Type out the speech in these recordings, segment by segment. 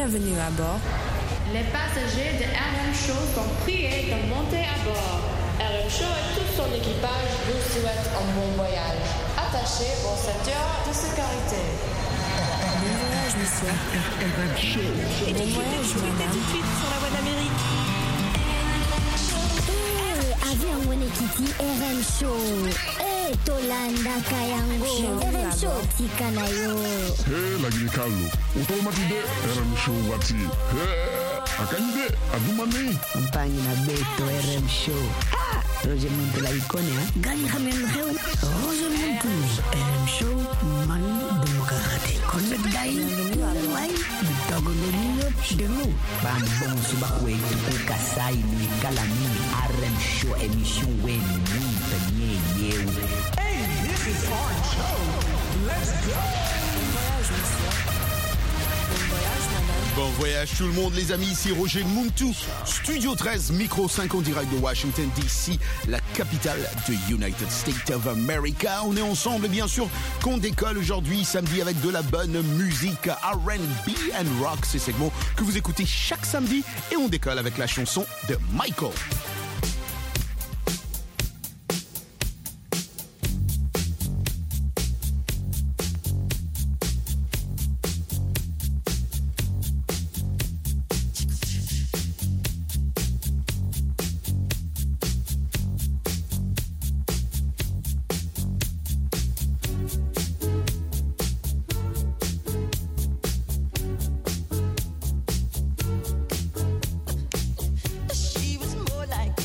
Bienvenue à bord. Les passagers de RM Show sont priés de monter à bord. RM Show et tout son équipage vous souhaitent un bon voyage. Attachez vos ceintures de sécurité. Bon voyage, monsieur. RM Show. Bon voyage, madame. Tout de suite sur la voie d'Amérique. Avion Wenekiti RM Show. Tolanda Kayango. RM Show Tikanayo. La Guinée Carlo. Automatique RM Show Wati. Akanyide Adumani. Campagne na Beto RM Show. Roger Muntu la icône, hein? Gagne Hamel Heu. Roger Muntu. RM Show. Man Demokrate. Connect Dai. Wai. Togo Domino. Demu. Bang Bong Subakwe. Tuku Kasai. Ni Kalami. RM Show. Émission Wen. Ni Yew. Hey, this is our show. Let's go. Bon voyage tout le monde les amis, ici Roger Muntu, Studio 13, micro 5 en direct de Washington DC, la capitale de United States of America. On est ensemble bien sûr, qu'on décolle aujourd'hui samedi avec de la bonne musique R&B and rock, c'est segment que vous écoutez chaque samedi et on décolle avec la chanson de Michael. She was more like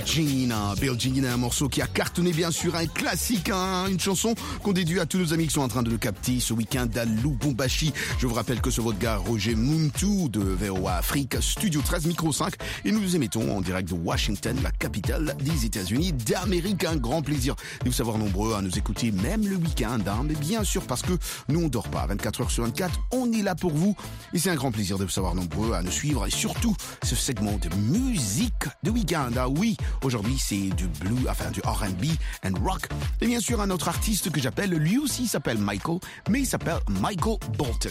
Gina. Bill Gina, un morceau qui a cartonné bien sûr, un classique, une chanson qu'on dédie à tous nos amis qui sont en train de le capter ce week-end à Lubumbashi. Je vous rappelle que c'est votre gars Roger Muntu de VOA Afrique, Studio 13, Micro 5, et nous nous émettons en direct de Washington, la capitale des États-Unis d'Amérique. Un grand plaisir de vous savoir nombreux à nous écouter même le week-end, mais bien sûr parce que nous on dort pas 24 heures sur 24, on est là pour vous, et c'est un grand plaisir de vous savoir nombreux à nous suivre, et surtout ce segment de musique de week-end. Ah oui, aujourd'hui c'est du blue, enfin du R&B and rock, et bien sûr un autre artiste que j'appelle, lui aussi il s'appelle Michael, mais il s'appelle Michael Bolton.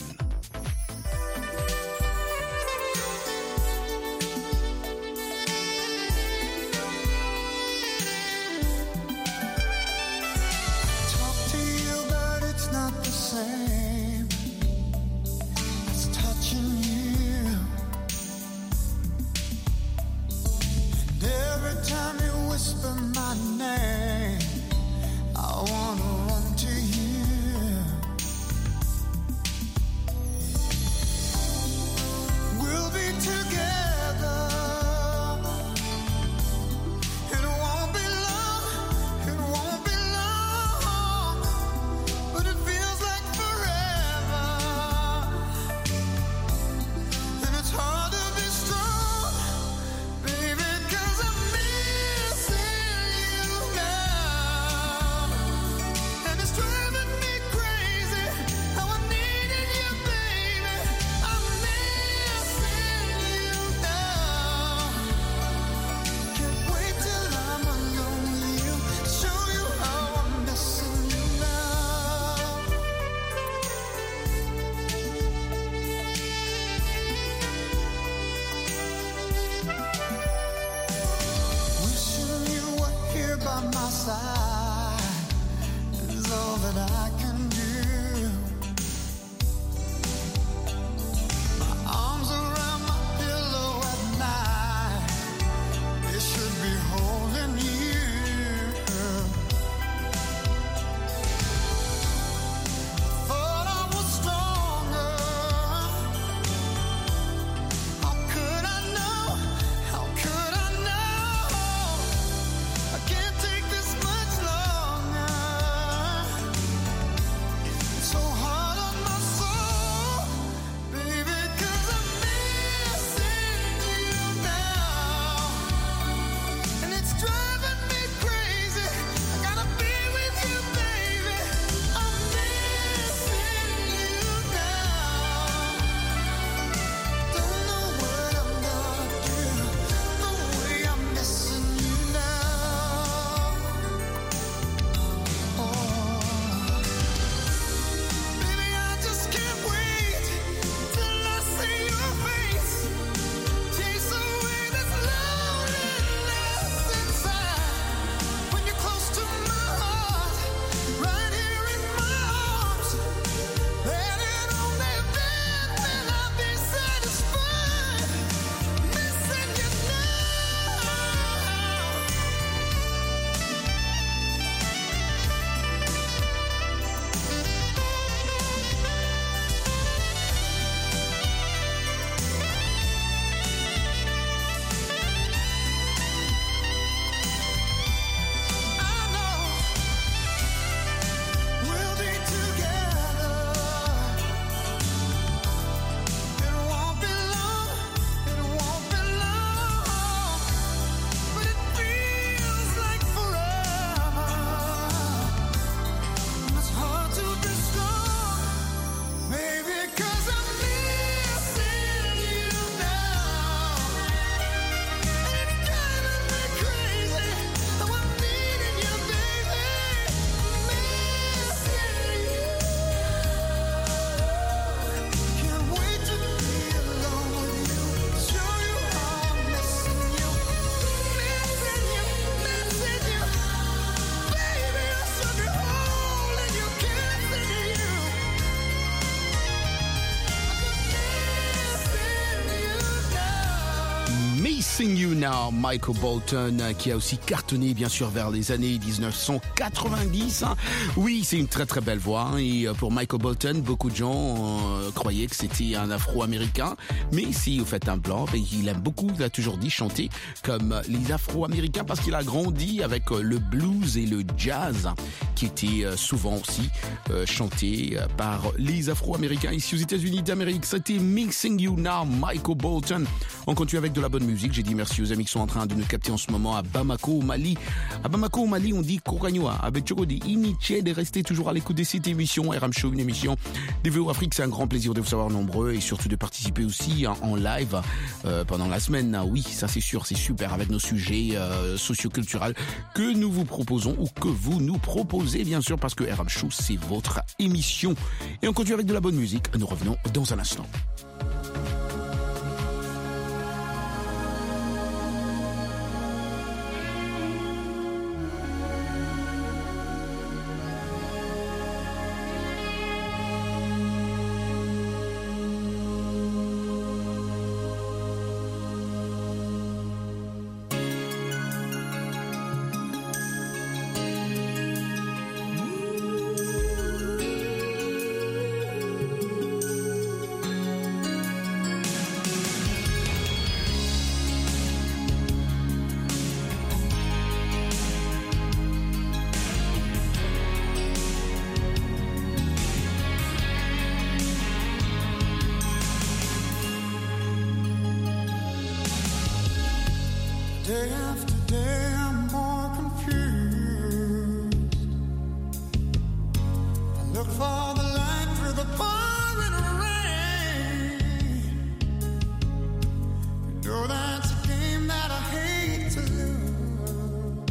Mixing You Now, Michael Bolton, qui a aussi cartonné bien sûr vers les années 1990. Oui, c'est une très très belle voix. Et pour Michael Bolton, beaucoup de gens croyaient que c'était un Afro-Américain. Mais si vous faites un blanc, il aime beaucoup, il a toujours dit, chanter comme les Afro-Américains parce qu'il a grandi avec le blues et le jazz qui était souvent aussi chanté par les Afro-Américains ici aux États-Unis d'Amérique. C'était Mixing You Now, Michael Bolton. On continue avec de la bonne musique. J'ai dit merci aux amis qui sont en train de nous capter en ce moment à Bamako, au Mali. À Bamako, au Mali, on dit Koranyoa. Avec Choko dit initié de rester toujours à l'écoute de cette émission. RM Show, une émission DVO Afrique. C'est un grand plaisir de vous savoir nombreux et surtout de participer aussi en live pendant la semaine. Oui, ça c'est sûr, c'est super avec nos sujets socioculturels que nous vous proposons ou que vous nous proposez, bien sûr, parce que RM Show, c'est votre émission. Et on continue avec de la bonne musique. Nous revenons dans un instant. Day after day, I'm more confused. I look for the light through the pouring rain. You know that's a game that I hate to lose.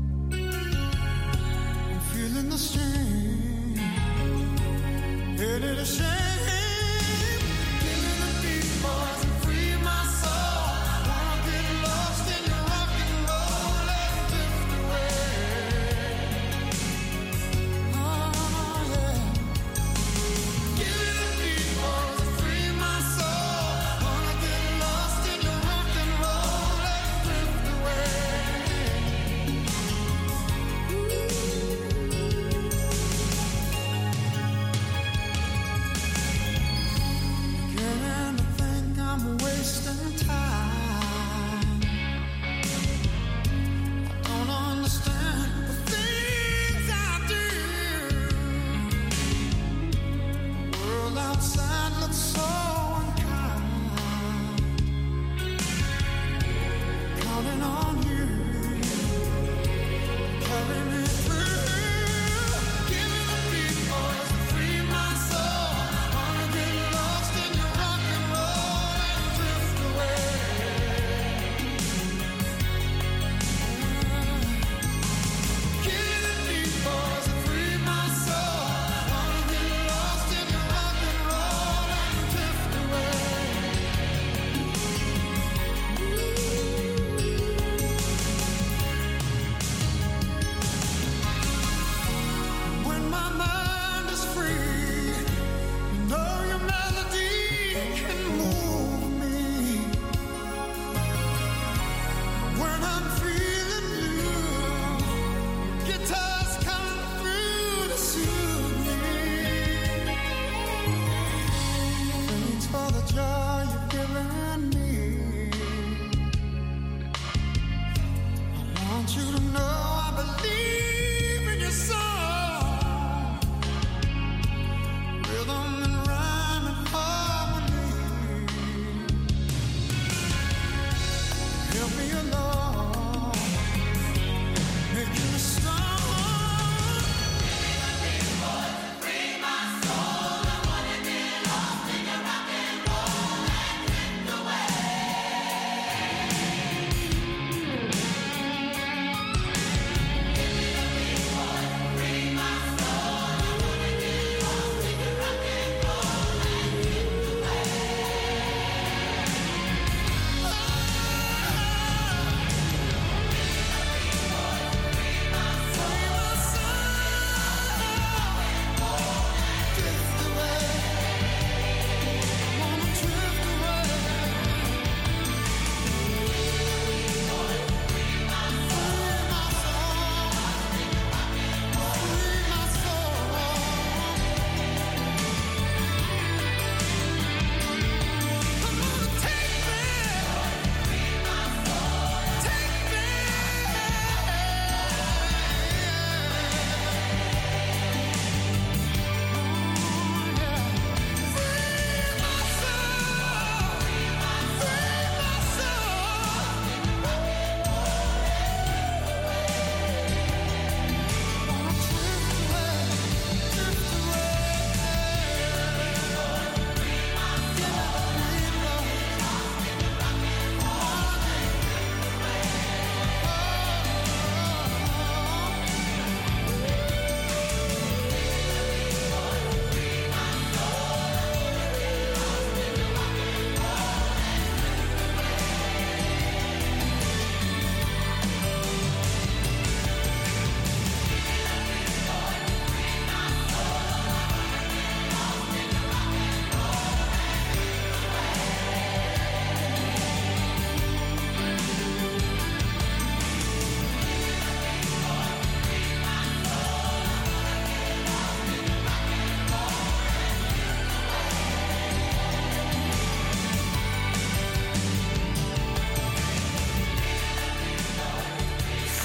I'm feeling the strain, headed a shame.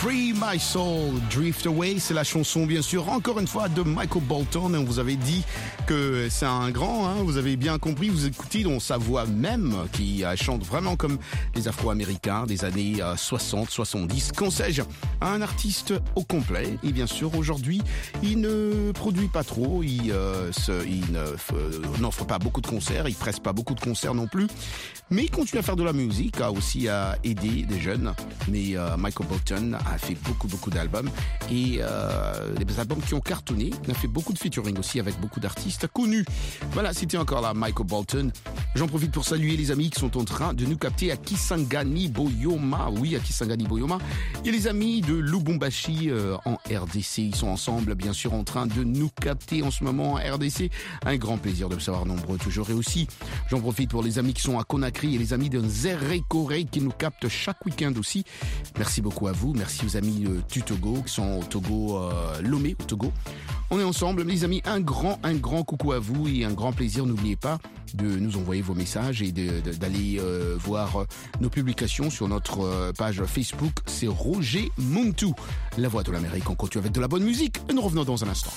Free My Soul, Drift Away, c'est la chanson bien sûr, encore une fois de Michael Bolton. On vous avait dit que c'est un grand, hein, vous avez bien compris, vous écoutez dans sa voix même qui chante vraiment comme les Afro-Américains des années 60, 70, qu'en sais-je, un artiste au complet. Et bien sûr aujourd'hui, il ne produit pas trop, il n'offre pas beaucoup de concerts, il presse pas beaucoup de concerts non plus, mais il continue à faire de la musique, a aussi à aider des jeunes. Mais Michael Bolton a fait beaucoup d'albums et des albums qui ont cartonné. Il a fait beaucoup de featuring aussi avec beaucoup d'artistes connus. Voilà, c'était encore là Michael Bolton. J'en profite pour saluer les amis qui sont en train de nous capter à Kisangani Boyoma. Oui, à Kisangani Boyoma. Il y a les amis de Lubumbashi en RDC. Ils sont ensemble, bien sûr, en train de nous capter en ce moment en RDC. Un grand plaisir de me savoir nombreux toujours. Et aussi, j'en profite pour les amis qui sont à Conakry et les amis de Nzéré-Koré qui nous captent chaque week-end aussi. Merci beaucoup à vous. Merci aux amis du Togo qui sont au Togo, Lomé au Togo. On est ensemble, les amis. Un grand coucou à vous et un grand plaisir. N'oubliez pas de nous envoyer vos messages et d'aller voir nos publications sur notre page Facebook. C'est Roger Muntu, la voix de l'Amérique. On continue avec de la bonne musique et nous revenons dans un instant.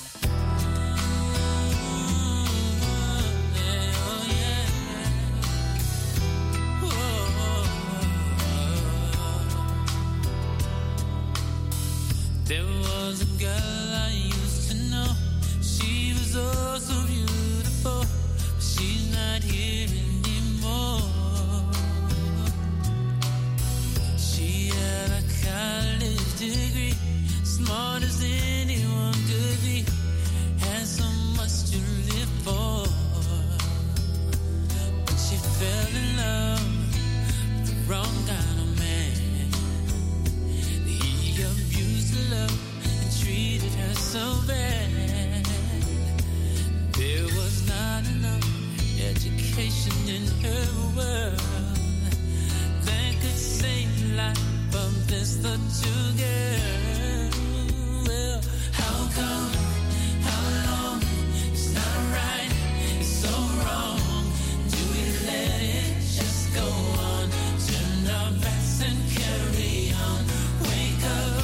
There was a girl I used to know. She was oh so beautiful, but she's not here anymore. She had a college degree, smart as anyone could be, had so much to live for. But she fell in love with the wrong kind of man. He abused her love and treated her so bad. There was not enough education in her world that could save the life of this little girl. Well, how come? How long? It's not right. It's so wrong. Do we let it just go on? Turn our backs and carry on. Wake up.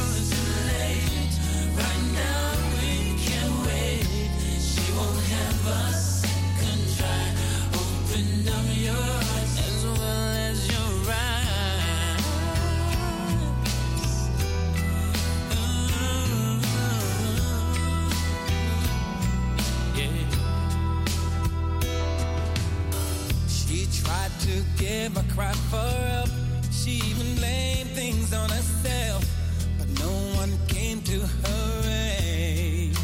Give a cry for help. She even blamed things on herself, but no one came to her aid.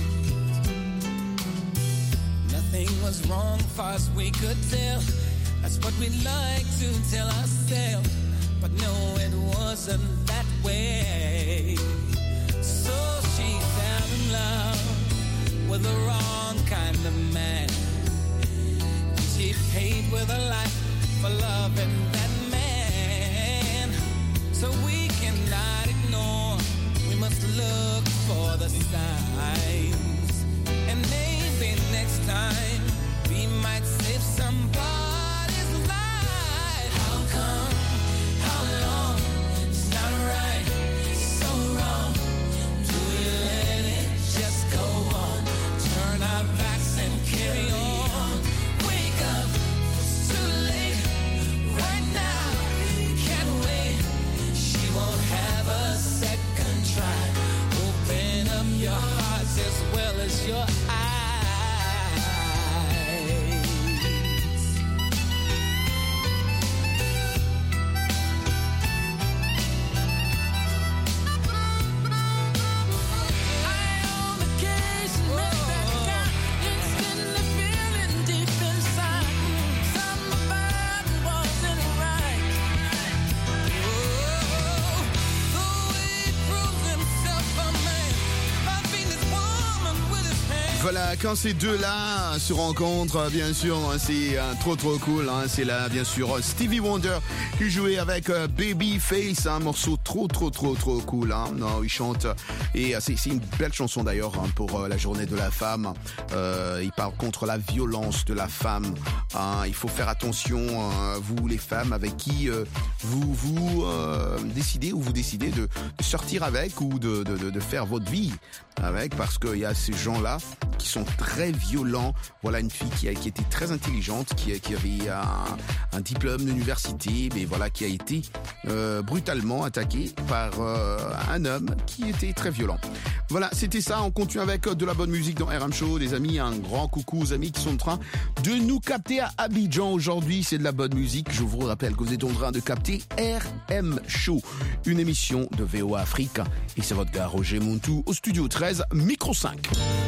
Nothing was wrong far as we could tell. That's what we like to tell ourselves, but no, it wasn't that way. So she fell in love with the wrong kind of man. She paid with her life for loving that man. So we cannot ignore, we must look for the signs. And maybe next time we might save somebody's life. How come? How long? It's not right, it's so wrong. Do we let it just go on? Turn our backs and carry on. Wake up, it's too late. Right now, can't wait. She won't have a second try. Open up your hearts as well as your eyes. quand ces deux-là se rencontrent, bien sûr, c'est trop cool. C'est là, bien sûr, Stevie Wonder qui jouait avec Babyface, un morceau trop cool. Non, il chante et c'est une belle chanson d'ailleurs pour la journée de la femme. Il parle contre la violence de la femme. Il faut faire attention, vous les femmes, avec qui vous décidez de sortir avec ou de faire votre vie avec, parce qu'il y a ces gens-là qui sont très violents. Voilà une fille qui était très intelligente, qui avait un diplôme d'université, mais voilà, qui a été brutalement attaquée par un homme qui était très violent. Voilà, c'était ça. On continue avec de la bonne musique dans RM Show. Les amis, un grand coucou aux amis qui sont en train de nous capter à Abidjan aujourd'hui. C'est de la bonne musique. Je vous rappelle que vous êtes en train de capter RM Show, une émission de VOA Afrique. Et c'est votre gars Roger Muntu au studio 13, micro 5.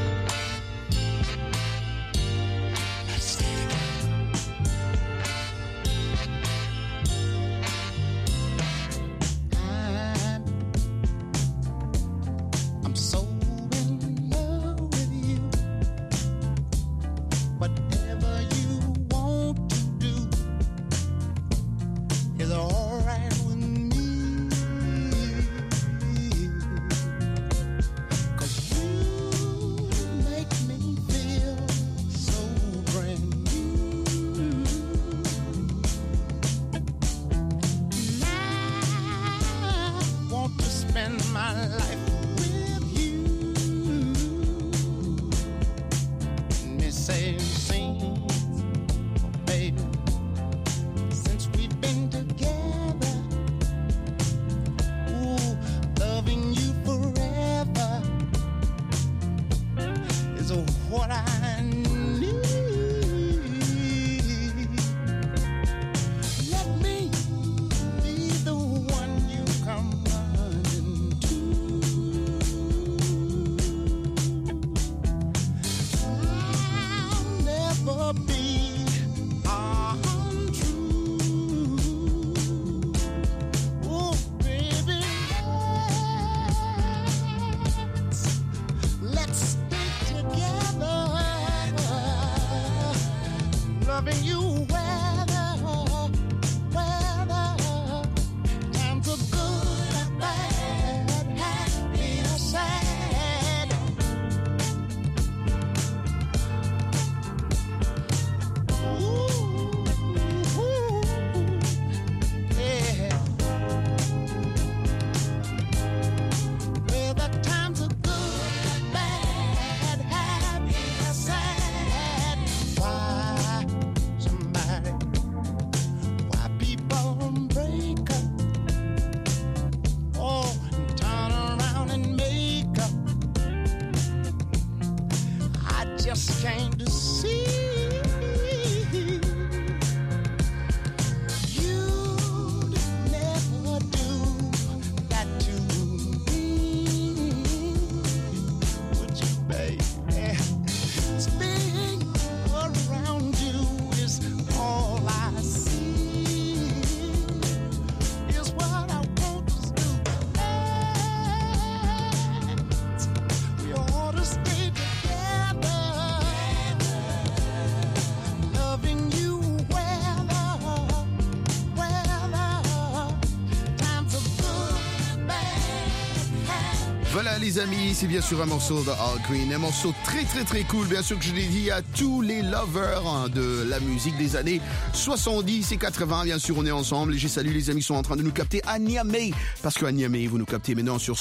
Voilà les amis, c'est bien sûr un morceau de Al Green, un morceau très cool, bien sûr que je l'ai dit à tous les lovers de la musique des années 70 et 80, bien sûr on est ensemble et j'ai salué les amis qui sont en train de nous capter à Niamey, parce qu'à Niamey vous nous captez maintenant sur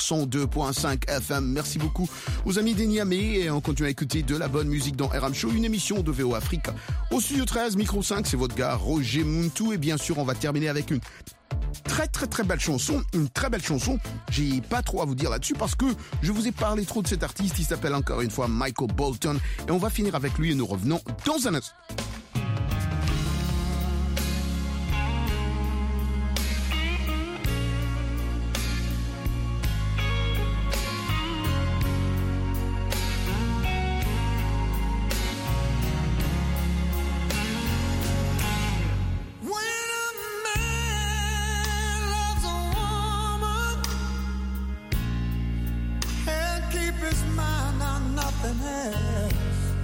102.5 FM, merci beaucoup aux amis des Niamey et on continue à écouter de la bonne musique dans RM Show, une émission de VOA Afrique. Au studio 13, micro 5, c'est votre gars Roger Muntu et bien sûr on va terminer avec une très belle chanson, une très belle chanson. J'ai pas trop à vous dire là-dessus parce que je vous ai parlé trop de cet artiste. Il s'appelle encore une fois Michael Bolton et on va finir avec lui et nous revenons dans un instant. His mind on nothing else.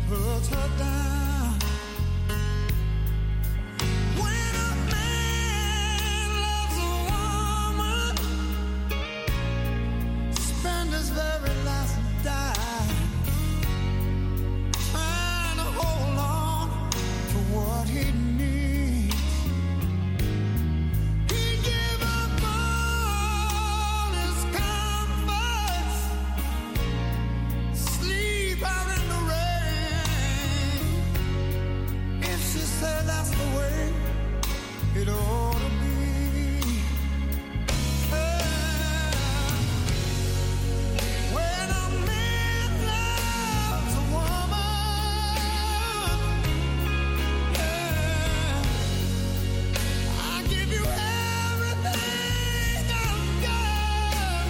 puts her down. When a man loves a woman, spend his very last dime trying to hold on to what he needs. He give up all his comforts, sleep out in the rain. If she said that's the way it ought to be. When a man loves a woman, I give you everything I've got.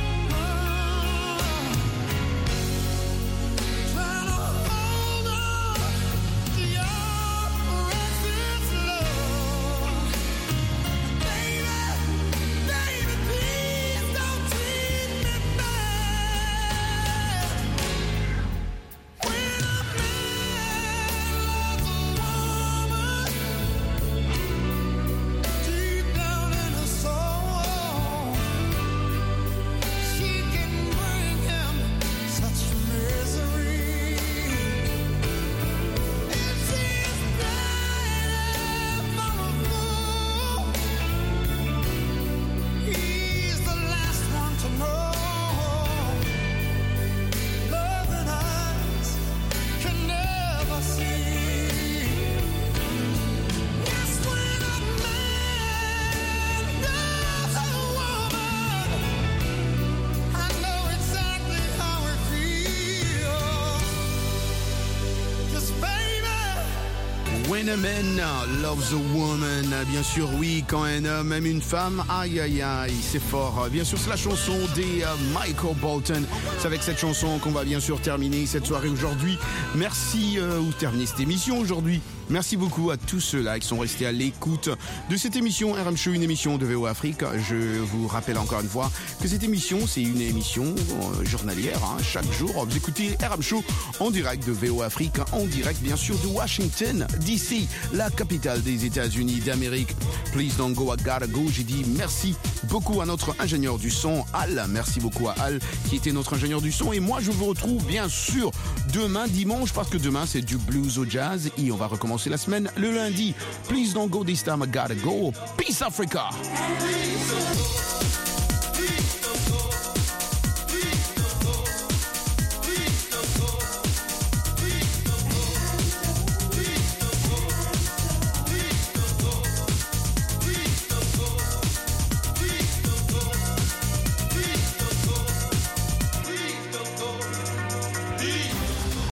Trying to hold on to your precious love. Baby, baby, please don't treat me bad. When a man loves a woman, deep down in her soul, she can bring him such misery. If she's died for a fool, he's the last one to know. Love and eyes can never see. Yes, when a man loves a woman, I know exactly how it feels. Just baby. When a man loves a woman, bien sûr, oui, quand un homme aime une femme, aïe aïe aïe, c'est fort. Bien sûr, c'est la chanson des Michael Bolton. C'est avec cette chanson qu'on va bien sûr terminer cette soirée aujourd'hui. Merci, ou terminer cette émission aujourd'hui. Merci beaucoup à tous ceux-là qui sont restés à l'écoute de cette émission RM Show, une émission de VO Afrique. Je vous rappelle encore une fois que cette émission, c'est une émission journalière, hein, chaque jour. Vous écoutez RM Show en direct de VO Afrique, en direct bien sûr de Washington DC, la capitale des États-Unis d'Amérique. Please don't go, I gotta go. J'ai dit merci beaucoup à notre ingénieur du son, Al. Merci beaucoup à Al qui était notre ingénieur du son. Et moi, je vous retrouve bien sûr demain, dimanche, parce que demain, c'est du blues au jazz. Et on va recommencer la semaine le lundi. Please don't go this time, I gotta go. Peace Africa.